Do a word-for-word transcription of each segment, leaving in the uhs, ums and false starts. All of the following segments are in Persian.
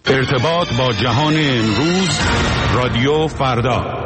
ارتباط با جهان امروز، رادیو فردا.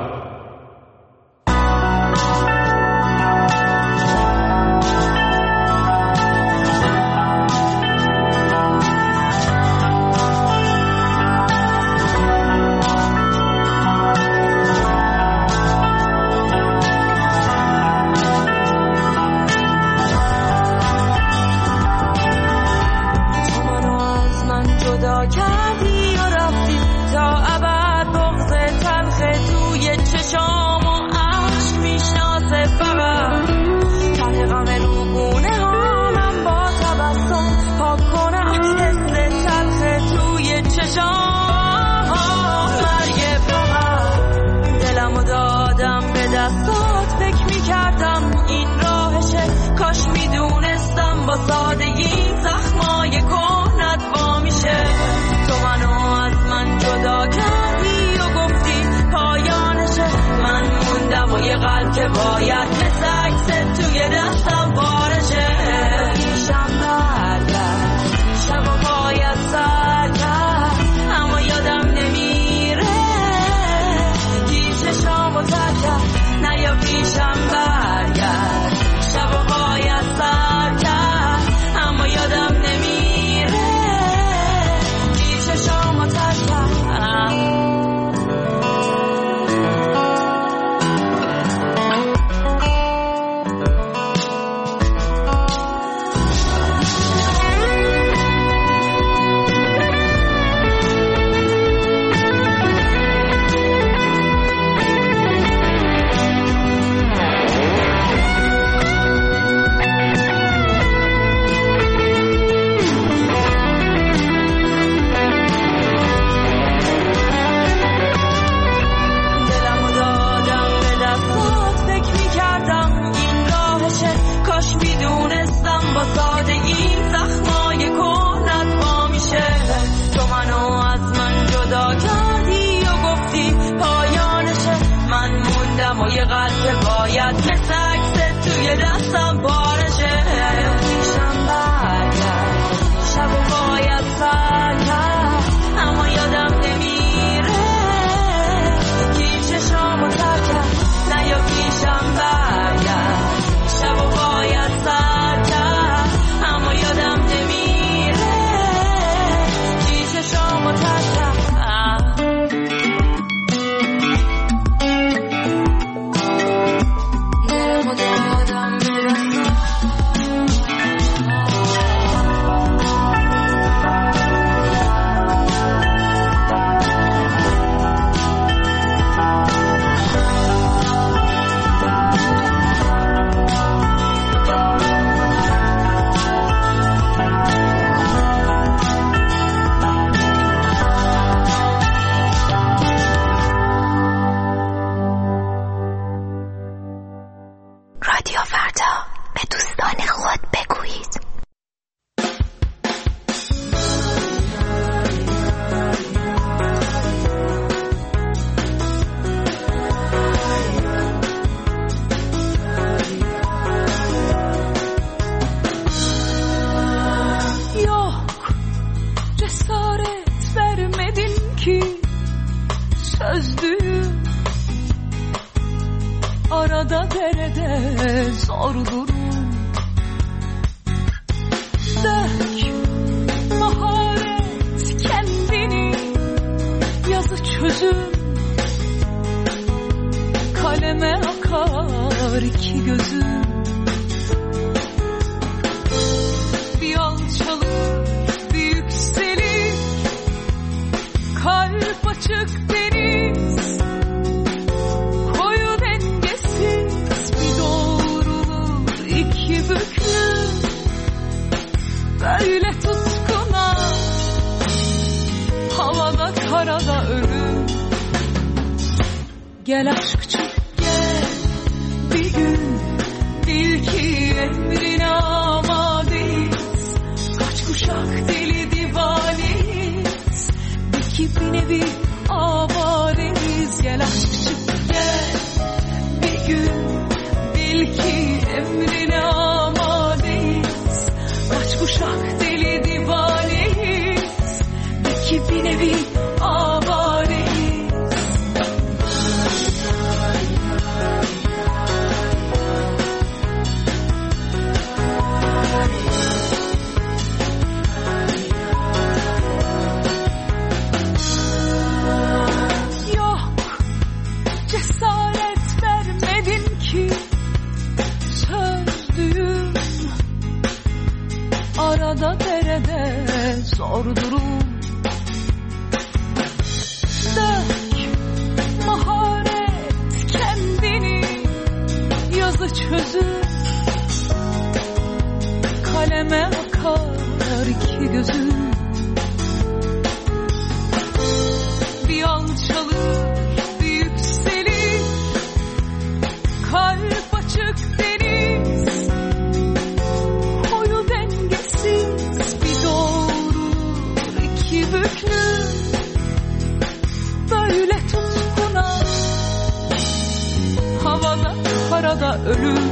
که باید مثل عکست توی دستم بارشه پیشم برگرد شب و باید سر کرد اما یادم نمیره گیر چشام و تر کرد نه یا پیشم برگرد شب و باید سر کرد اما یادم نمیره گیر چشام و تر کرد باید مثل عکست توی دستم بارشه پیشم برگرد شب و باید سر کرد اما یادم نمیره گیر چشام و تر کرد نه یا پیشم برگرد شب و باید سر کرد اما یادم نمیره گیر چشام و تر کرد Arada derede zor durum Dök maharet kendini Yazı çözüm Kaleme akar iki gözüm Bir alçalır bir yükselir Kalp açık deniz Böyle tutkuna havada karada ölüm Gel aşkçım gel bir gün bil ki emrine amadeyiz Kaç kuşak deli divaniyiz Bir bir nevi avariz Gel aşkçım gel bir gün bil ki emrine amadeyiz Kaç kuşak deli divaneyiz Belki bir nevi durdurum. Dök maharet kendini, yazı çözüm kaleme akar iki gözüm. Bir alçalır bir yükselir, kalp açık deniz, koyu dengesiz bir doğrulur iki büklüm. Böyle tutkuna havada karada ölüm.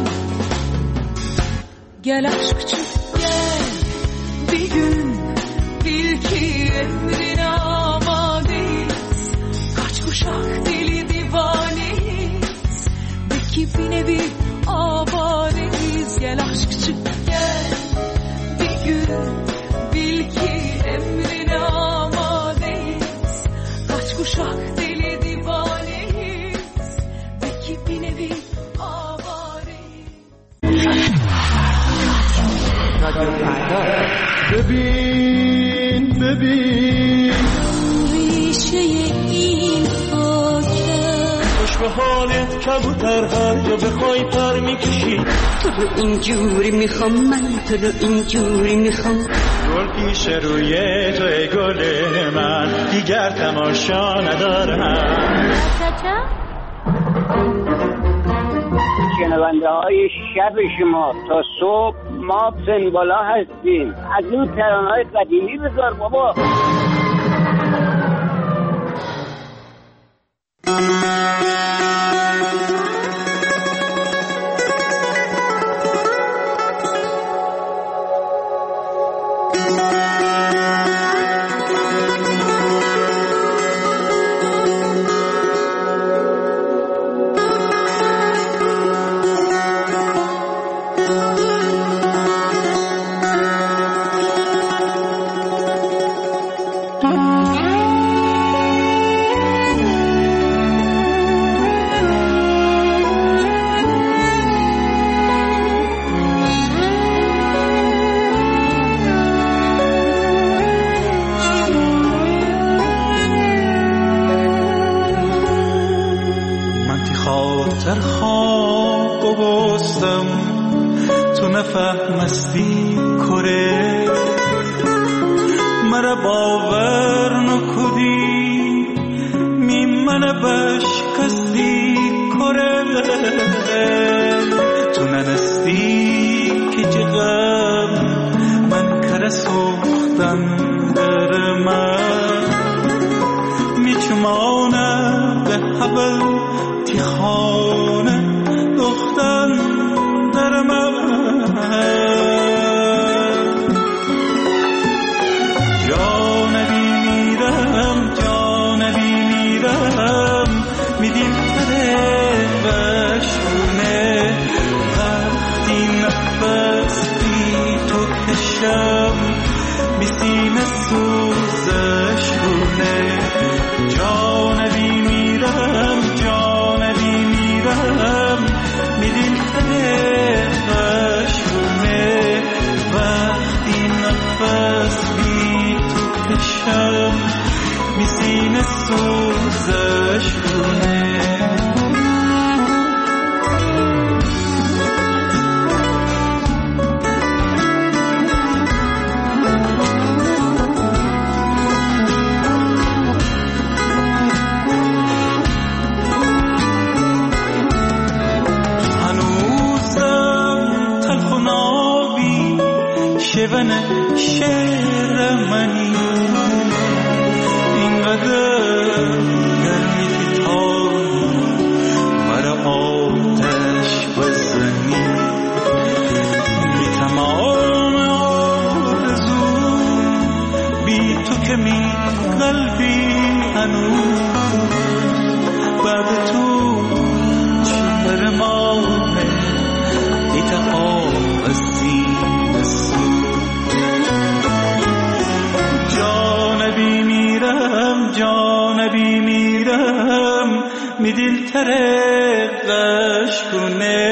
Gel aşkçı gel bir gün, bil ki emrine amadeyiz. Kaç kuşak deli divaneyiz, de ki bir nevi avareyiz. Gel aşkçı gel bir gün, bil ki emrine amadeyiz. Kaç kuşak deli divaneyiz, de ki bir nevi ببین ببین ریشه این خاکه، خوش به حالت کبوتر هر جا بخوای پر میکشی. تو رو اینجوری میخوام من، تو رو اینجوری میخوام. گل پیش روی توی گل من، دیگر تماشا ندارم. شنونده های شب شما تا صبح ما سنبالا هستیم. از این ترانه های قدیمی بذار بابا.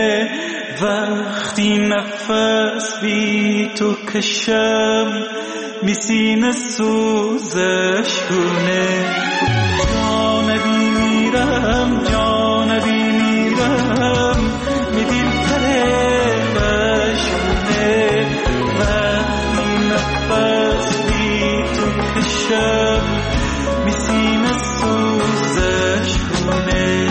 وقتی نفس بی تو کشم میسینه سوزشونه. جانبی میرم جانبی میرم میدیل تره بشونه. وقتی نفس بی تو کشم میسینه سوزشونه.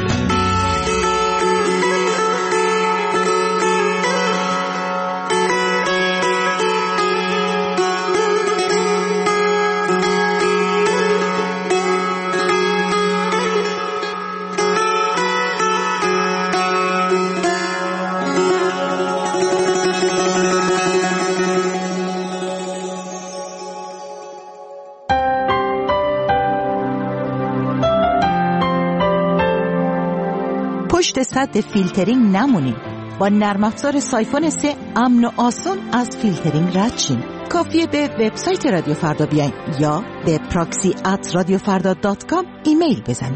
پشت سد فیلترینگ نمونید. با نرم افزار سایفون سه امن و آسان از فیلترینگ رد شین. کافیه به وبسایت رادیو فردا بیاین یا به پراکسی ات رادیو فردا دات کام ایمیل بزنید.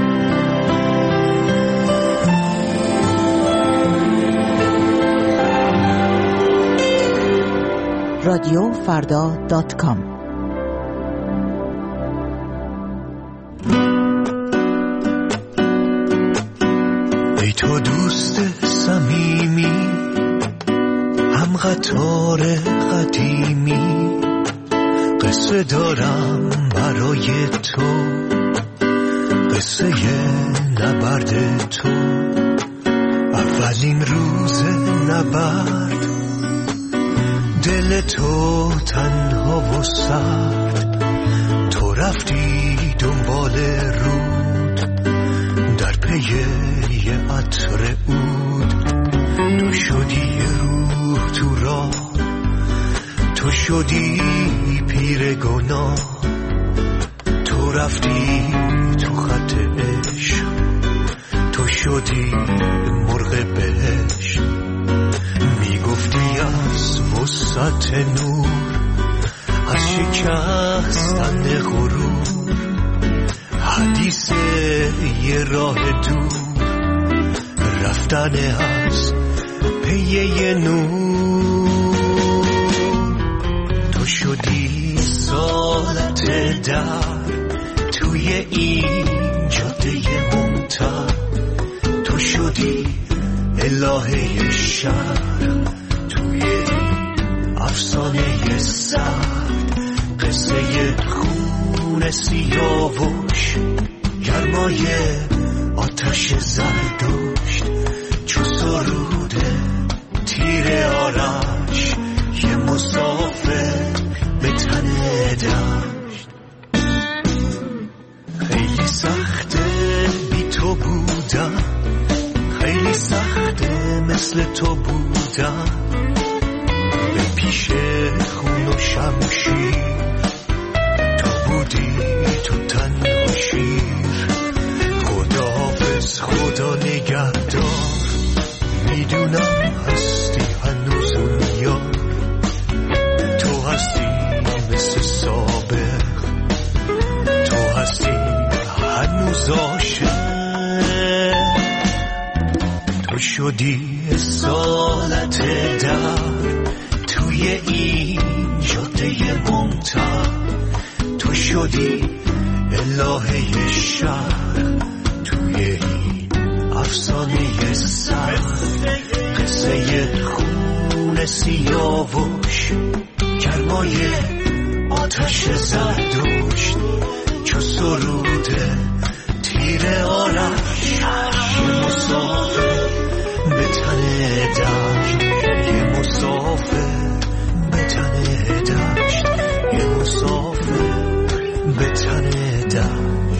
رادیو فردا دات کام. ای تو دوست صمیمی، هم قطار قدیمی، قصه دارم برای تو، قصه نبرد تو. اولین روز نبرد، دل تو تنها و سرد، تو رفتی دنبال رود در پی یه عطر عود. تو شدی روح تو راه، تو شدی پیر گناه، تو رفتی تو خط عشق، تو شدی مرغ بهشت. میگفتی از وسعت نور، از شکستن غرور، حدیث یه راه دور، رفتن از پیه نور. تو شدی سالت در توی این جاده ممتد، تو شدی الهه شهر توی این افسانه سرد. قصه خون سیاوش، گرمای آتش زردشت، چو سروده تیر آرش، یه مسافر به تن دشت. خیلی سخته بی تو بودم، خیلی سخته مثل تو بودم، به پیش خون و شمشیر، تو بودی تو تن و شیر. خداحافظ خدا نگهدار، میدونم هستی هنوز اون یار، تو هستی مثل سابق، تو هستی هنوز عاشق. تو شدی سالت در توی این جاده ممتد، تو شدی الهه شهر توی این افسانه سر. قصه خون سیاوش، گرمای آتش زردشت، چو سروده تیر آرش، یه مسافر به تن دشت، یه مسافر به تن دشت، یه مسافر به تن دشت.